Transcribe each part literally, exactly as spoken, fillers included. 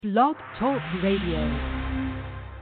Blog Talk Radio.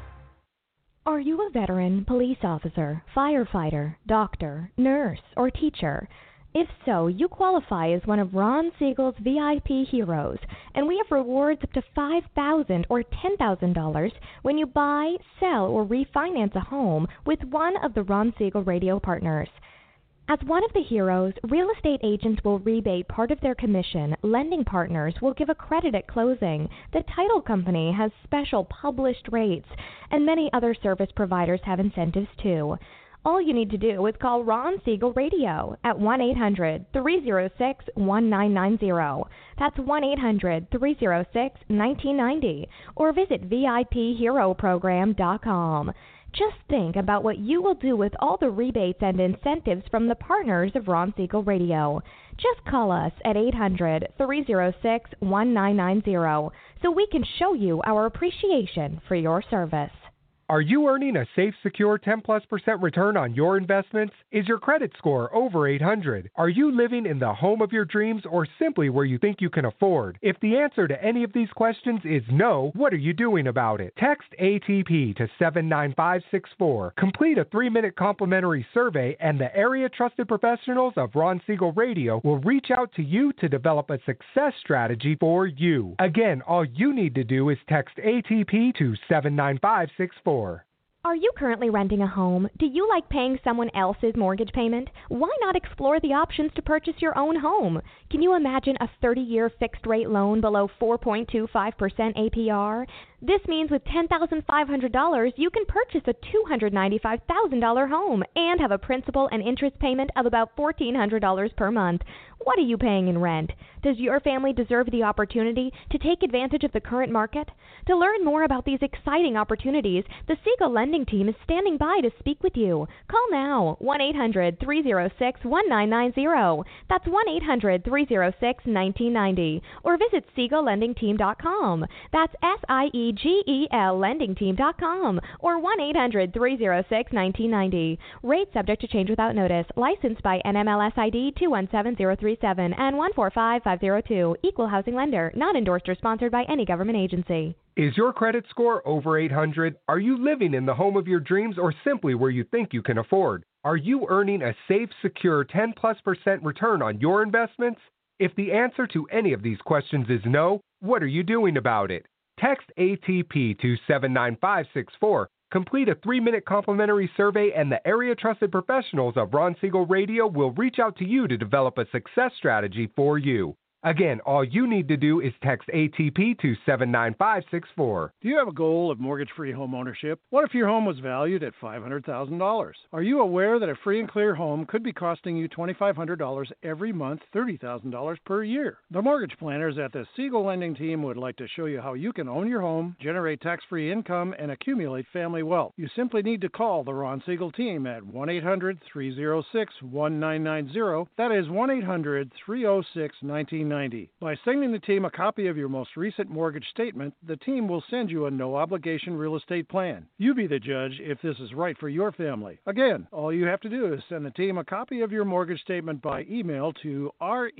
Are you a veteran, police officer, firefighter, doctor, nurse, or teacher? If so, you qualify as one of Ron Siegel's V I P heroes, and we have rewards up to five thousand dollars or ten thousand dollars when you buy, sell, or refinance a home with one of the Ron Siegel radio partners. As one of the heroes, real estate agents will rebate part of their commission, lending partners will give a credit at closing, the title company has special published rates, and many other service providers have incentives too. All you need to do is call Ron Siegel Radio at one eight hundred, three oh six, one nine nine oh. That's one eight hundred, three oh six, one nine nine oh, or visit V I P hero program dot com. Just think about what you will do with all the rebates and incentives from the partners of Ron Siegel Radio. Just call us at eight hundred, three oh six, one nine nine oh so we can show you our appreciation for your service. Are you earning a safe, secure ten plus percent return on your investments? Is your credit score over eight hundred? Are you living in the home of your dreams or simply where you think you can afford? If the answer to any of these questions is no, what are you doing about it? Text A T P to seven nine five six four. Complete a three-minute complimentary survey and the area trusted professionals of Ron Siegel Radio will reach out to you to develop a success strategy for you. Again, all you need to do is text A T P to seven nine five six four. Are you currently renting a home? Do you like paying someone else's mortgage payment? Why not explore the options to purchase your own home? Can you imagine a thirty-year fixed-rate loan below four point two five percent A P R? This means with ten thousand five hundred dollars, you can purchase a two hundred ninety-five thousand dollars home and have a principal and interest payment of about fourteen hundred dollars per month. What are you paying in rent? Does your family deserve the opportunity to take advantage of the current market? To learn more about these exciting opportunities, the Siegel Lending Team is standing by to speak with you. Call now, one eight hundred, three oh six, one nine nine oh. That's one eight hundred, three oh six, one nine nine oh. Or visit Siegel Lending Team dot com. That's S I E G E L Lending Team dot com. Or one eight hundred, three oh six, one nine nine oh. Rate subject to change without notice. Licensed by N M L S I D two one seven zero three seven and one four five five zero two. Equal housing lender. Not endorsed or sponsored by any government agency. Is your credit score over eight hundred? Are you living in the home of your dreams or simply where you think you can afford? Are you earning a safe, secure ten plus percent return on your investments? If the answer to any of these questions is no, what are you doing about it? Text A T P to seven nine five six four. Complete a three-minute complimentary survey and the area trusted professionals of Ron Siegel Radio will reach out to you to develop a success strategy for you. Again, all you need to do is text A T P to seven nine five six four. Do you have a goal of mortgage-free home ownership? What if your home was valued at five hundred thousand dollars? Are you aware that a free and clear home could be costing you two thousand five hundred dollars every month, thirty thousand dollars per year? The mortgage planners at the Siegel Lending Team would like to show you how you can own your home, generate tax-free income, and accumulate family wealth. You simply need to call the Ron Siegel Team at one eight hundred, three oh six, one nine nine oh. That is one eight hundred, three oh six, one nine nine oh. By sending the team a copy of your most recent mortgage statement, the team will send you a no-obligation real estate plan. You be the judge if this is right for your family. Again, all you have to do is send the team a copy of your mortgage statement by email to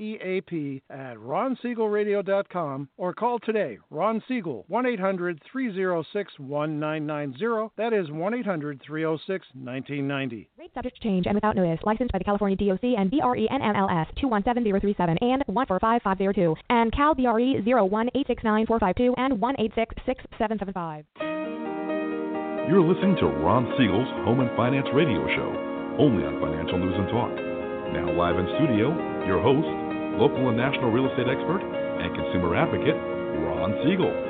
reap at ron siegel radio dot com or call today, Ron Siegel, one eight hundred, three oh six, one nine nine oh. That is one eight hundred, three oh six, one nine nine oh. Rate subject to change and without notice. Licensed by the California D O C and B R E N M L S two one seven zero three seven and one four five five zero two and Cal B R E zero one eight six nine four five two and one eight six six seven seven five. You're listening to Ron Siegel's Home and Finance Radio Show, only on Financial News and Talk. Now live in studio, your host, local and national real estate expert and consumer advocate, Ron Siegel.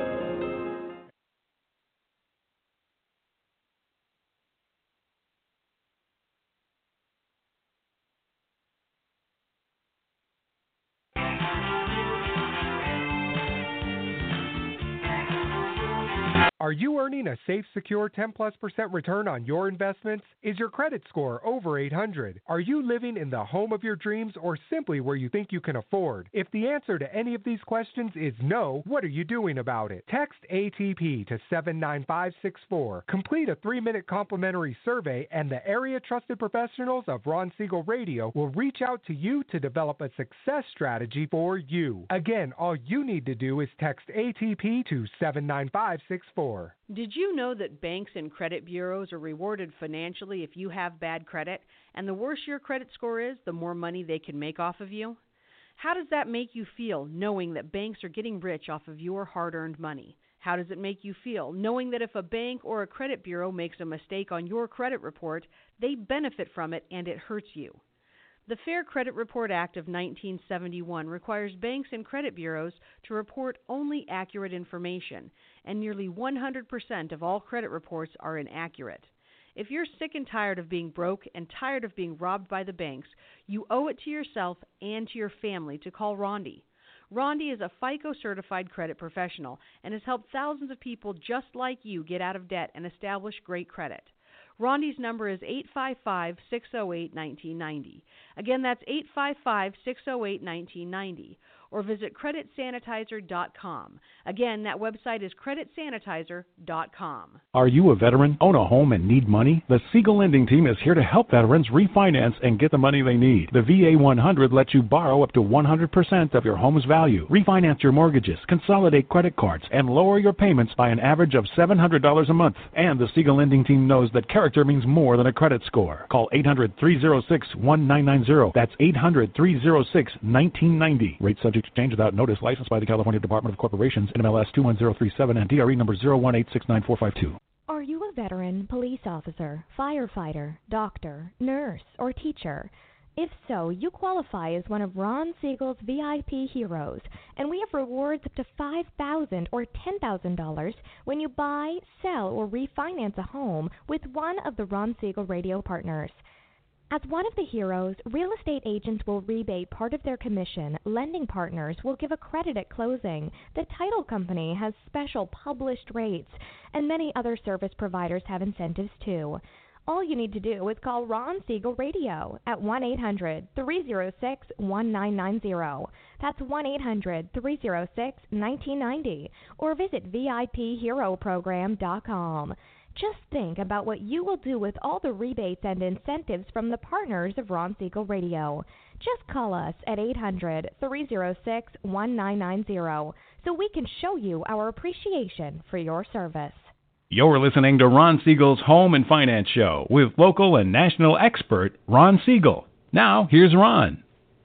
Are you earning a safe, secure ten plus percent return on your investments? Is your credit score over eight hundred? Are you living in the home of your dreams or simply where you think you can afford? If the answer to any of these questions is no, what are you doing about it? Text A T P to seven nine five six four. Complete a three-minute complimentary survey and the area trusted professionals of Ron Siegel Radio will reach out to you to develop a success strategy for you. Again, all you need to do is text A T P to seven nine five six four. Did you know that banks and credit bureaus are rewarded financially if you have bad credit? And the worse your credit score is, the more money they can make off of you? How does that make you feel, knowing that banks are getting rich off of your hard-earned money? How does it make you feel, knowing that if a bank or a credit bureau makes a mistake on your credit report, they benefit from it and it hurts you? The Fair Credit Report Act of nineteen seventy-one requires banks and credit bureaus to report only accurate information, and nearly one hundred percent of all credit reports are inaccurate. If you're sick and tired of being broke and tired of being robbed by the banks, you owe it to yourself and to your family to call Rondi. Rondi is a FICO-certified credit professional and has helped thousands of people just like you get out of debt and establish great credit. Rondi's number is eight five five, six oh eight, one nine nine oh. Again, that's eight five five, six oh eight, one nine nine oh. Or visit credit sanitizer dot com. Again, that website is credit sanitizer dot com. Are you a veteran, own a home, and need money? The Siegel Lending Team is here to help veterans refinance and get the money they need. The V A one hundred lets you borrow up to one hundred percent of your home's value, refinance your mortgages, consolidate credit cards, and lower your payments by an average of seven hundred dollars a month. And the Siegel Lending Team knows that character means more than a credit score. Call eight hundred, three oh six, one nine nine oh. That's eight hundred, three oh six, one nine nine oh. Rate subject to change without notice. Licensed by the California Department of Corporations, N M L S two one zero three seven and D R E number zero one eight six nine four five two. Are you a veteran, police officer, firefighter, doctor, nurse, or teacher? If so, you qualify as one of Ron Siegel's V I P heroes, and we have rewards up to five thousand dollars or ten thousand dollars when you buy, sell, or refinance a home with one of the Ron Siegel Radio partners. As one of the heroes, real estate agents will rebate part of their commission, lending partners will give a credit at closing, the title company has special published rates, and many other service providers have incentives too. All you need to do is call Ron Siegel Radio at one eight hundred, three oh six, one nine nine oh. That's one eight hundred, three oh six, one nine nine oh, or visit V I P hero program dot com. Just think about what you will do with all the rebates and incentives from the partners of Ron Siegel Radio. Just call us at eight hundred, three oh six, one nine nine oh so we can show you our appreciation for your service. You're listening to Ron Siegel's Home and Finance Show with local and national expert Ron Siegel. Now, here's Ron.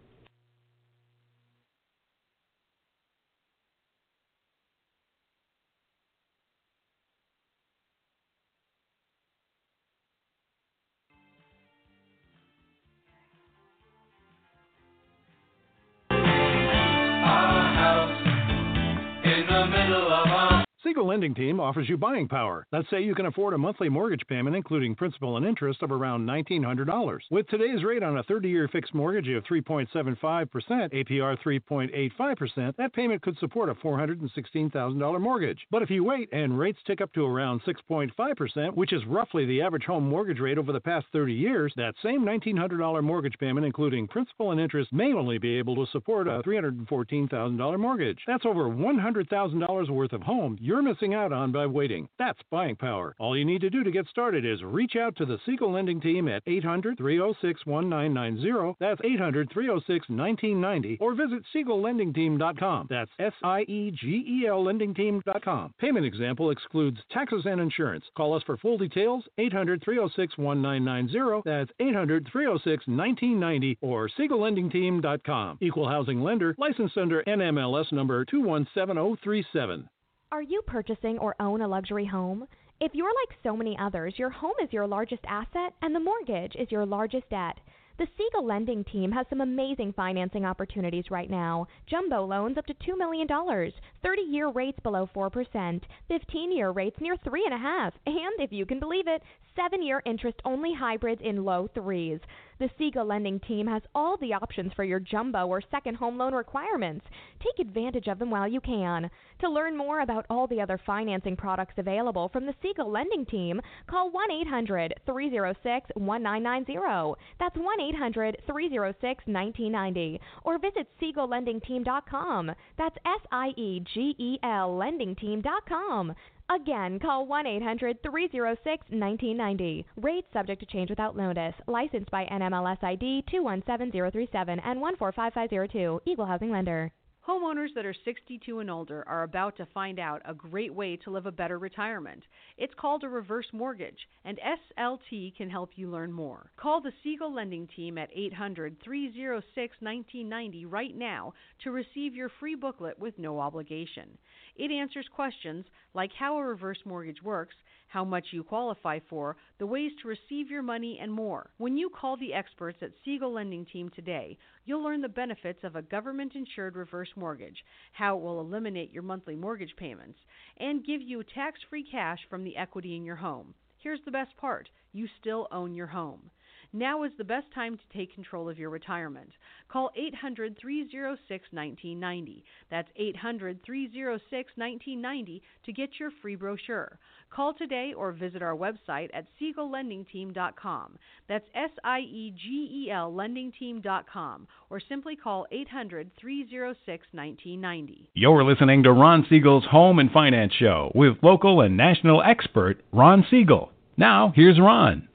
Siegel Lending Team offers you buying power. Let's say you can afford a monthly mortgage payment, including principal and interest, of around nineteen hundred dollars. With today's rate on a thirty-year fixed mortgage of three point seven five percent, A P R three point eight five percent, that payment could support a four hundred sixteen thousand dollars mortgage. But if you wait and rates tick up to around six point five percent, which is roughly the average home mortgage rate over the past thirty years, that same nineteen hundred dollars mortgage payment, including principal and interest, may only be able to support a three hundred fourteen thousand dollars mortgage. That's over one hundred thousand dollars worth of home you're missing out on by waiting. That's buying power. All you need to do to get started is reach out to the Siegel Lending Team at eight hundred, three oh six, one nine nine oh. That's eight hundred, three oh six, one nine nine oh. Or visit Siegel Lending Team dot com. That's S I E G E L Lending Team dot com. Payment example excludes taxes and insurance. Call us for full details. eight hundred, three oh six, one nine nine oh. That's eight hundred, three oh six, one nine nine oh. Or Siegel Lending Team dot com. Equal housing lender. Licensed under N M L S number two one seven oh three seven. Are you purchasing or own a luxury home? If you're like so many others, your home is your largest asset and the mortgage is your largest debt. The Siegel Lending Team has some amazing financing opportunities right now. Jumbo loans up to two million dollars, thirty-year rates below four percent, fifteen-year rates near three point five percent, and, if you can believe it, seven-year interest-only hybrids in low threes. The Siegel Lending Team has all the options for your jumbo or second home loan requirements. Take advantage of them while you can. To learn more about all the other financing products available from the Siegel Lending Team, call one eight hundred, three oh six, one nine nine zero. That's one eight hundred, three oh six, one nine nine zero. Or visit siegel lending team dot com. That's S I E G E L lending team dot com. Again, call one eight hundred, three oh six, one nine nine zero. Rates subject to change without notice. Licensed by N M L S I D two one seven zero three seven and one four five five zero two. Equal housing lender. Homeowners that are sixty-two and older are about to find out a great way to live a better retirement. It's called a reverse mortgage, and S L T can help you learn more. Call the Siegel Lending Team at eight hundred, three oh six, one nine nine zero right now to receive your free booklet with no obligation. It answers questions like how a reverse mortgage works, how much you qualify for, the ways to receive your money, and more. When you call the experts at Siegel Lending Team today, you'll learn the benefits of a government-insured reverse mortgage, how it will eliminate your monthly mortgage payments, and give you tax-free cash from the equity in your home. Here's the best part. You still own your home. Now is the best time to take control of your retirement. Call eight hundred, three oh six, one nine nine zero. That's eight hundred, three oh six, one nine nine zero to get your free brochure. Call today or visit our website at siegel lending team dot com. That's S I E G E L lending team dot com. Or simply call eight hundred, three oh six, one nine nine zero. You're listening to Ron Siegel's Home and Finance Show with local and national expert Ron Siegel. Now, here's Ron.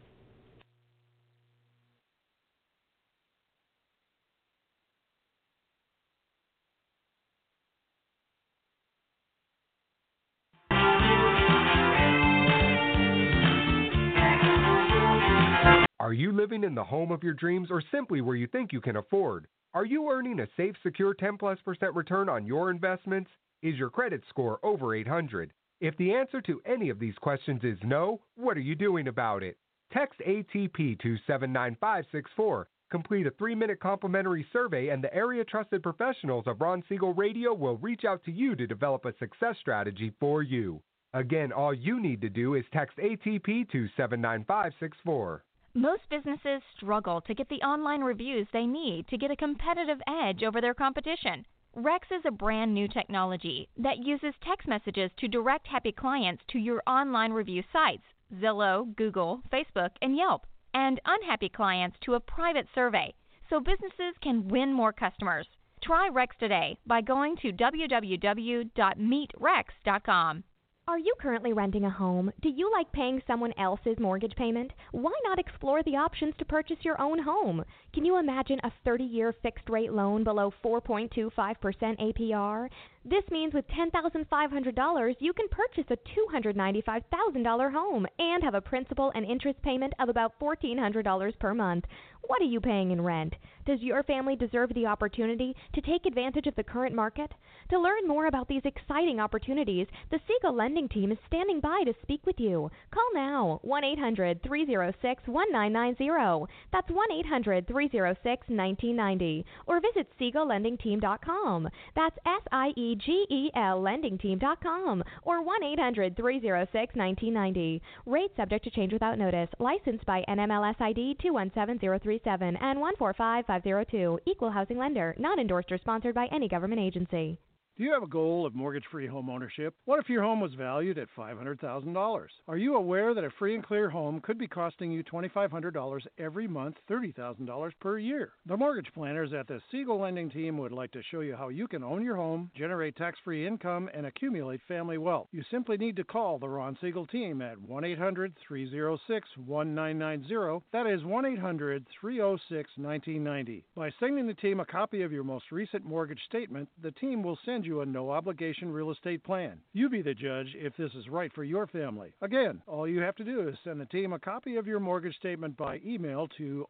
Are you living in the home of your dreams or simply where you think you can afford? Are you earning a safe, secure ten plus percent return on your investments? Is your credit score over eight hundred? If the answer to any of these questions is no, what are you doing about it? Text A T P to seven nine five six four. Complete a three-minute complimentary survey and the area trusted professionals of Ron Siegel Radio will reach out to you to develop a success strategy for you. Again, all you need to do is text A T P to seven nine five six four. Most businesses struggle to get the online reviews they need to get a competitive edge over their competition. Rex is a brand new technology that uses text messages to direct happy clients to your online review sites, Zillow, Google, Facebook, and Yelp, and unhappy clients to a private survey, so businesses can win more customers. Try Rex today by going to w w w dot meet rex dot com. Are you currently renting a home? Do you like paying someone else's mortgage payment? Why not explore the options to purchase your own home? Can you imagine a thirty-year fixed-rate loan below four point two five percent A P R? This means with ten thousand five hundred dollars, you can purchase a two hundred ninety-five thousand dollars home and have a principal and interest payment of about fourteen hundred dollars per month. What are you paying in rent? Does your family deserve the opportunity to take advantage of the current market? To learn more about these exciting opportunities, the Siegel Lending Team is standing by to speak with you. Call now, one eight hundred, three oh six, one nine nine zero. That's one eight hundred, three oh six, one nine nine zero. Or visit siegel lending team dot com. That's S I E G E L lending team dot com. Or one eight hundred, three oh six, one nine nine zero. Rates subject to change without notice. Licensed by N M L S I D two one seven zero three seven and one four five five zero two. Equal housing lender. Not endorsed or sponsored by any government agency. Do you have a goal of mortgage-free home ownership? What if your home was valued at five hundred thousand dollars? Are you aware that a free and clear home could be costing you twenty-five hundred dollars every month, thirty thousand dollars per year? The mortgage planners at the Siegel Lending Team would like to show you how you can own your home, generate tax-free income, and accumulate family wealth. You simply need to call the Ron Siegel Team at one eight hundred, three oh six, one nine nine zero. That is one eight hundred, three oh six, one nine nine zero. By sending the team a copy of your most recent mortgage statement, the team will send you a no-obligation real estate plan. You be the judge if this is right for your family. Again, all you have to do is send the team a copy of your mortgage statement by email to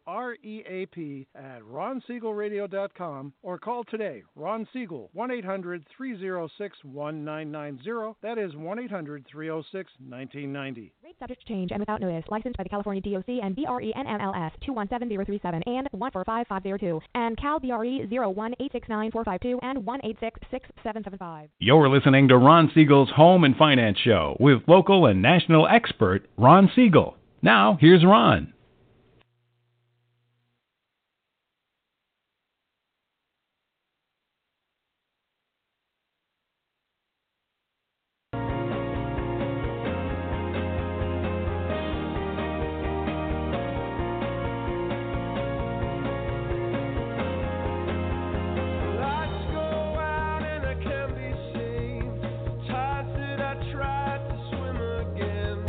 reap at ron siegel radio dot com or call today, Ron Siegel, one eight hundred, three oh six, one nine nine zero. That is one eight hundred, three oh six, one nine nine zero. Rate subject to change and without notice. Licensed by the California D O C and B R E N M L S two one seven zero three seven and one four five five zero two and Cal B R E zero one eight six nine four five two and one eight six six seven seven five. You're listening to Ron Siegel's Home and Finance Show with local and national expert Ron Siegel. Now, here's Ron.